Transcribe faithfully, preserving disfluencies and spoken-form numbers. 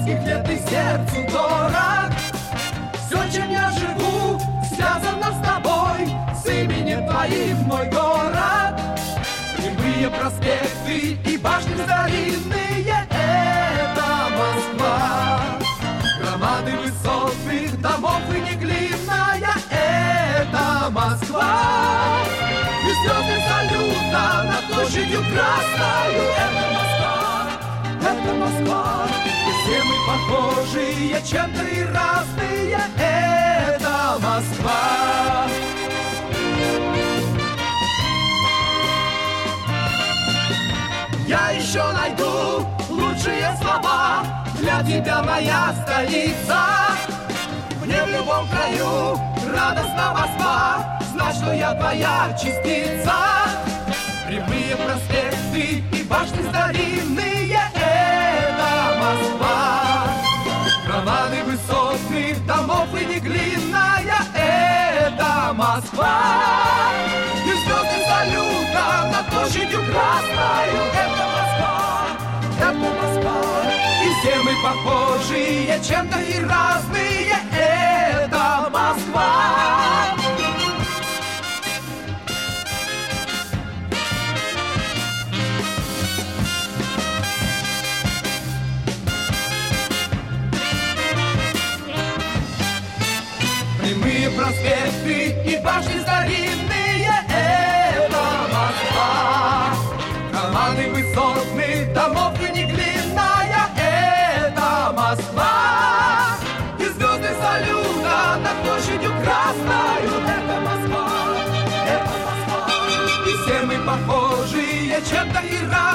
детских лет и сердцу дорог. Все, чем я живу, связано с тобой, с именем твоим мой город. Прямые проспекты и башни старинные — это Москва. Громады высотных домов и неглинная — это Москва. И звезды салюта над площадью Красною — это Москва, это Москва. И все мы похожие, чем-то и разные — это Москва. Я еще найду лучшие слова для тебя, моя столица. Мне в любом краю радостна Москва, знать, что я твоя частица. Прямые проспекты и башни старинные — это Москва. Громады высотных домов и неглинная — это Москва. И звезды салюта над площадью Красною — это Москва, это Москва. И все мы похожие, чем-то и разные — это Москва. Прямые проспекты и башни старинные — это Москва. Громады высотных домов и неглинная — это Москва. И звезды салюта над площадью Красною — это Москва, это Москва. И все мы похожие, чем-то и разные.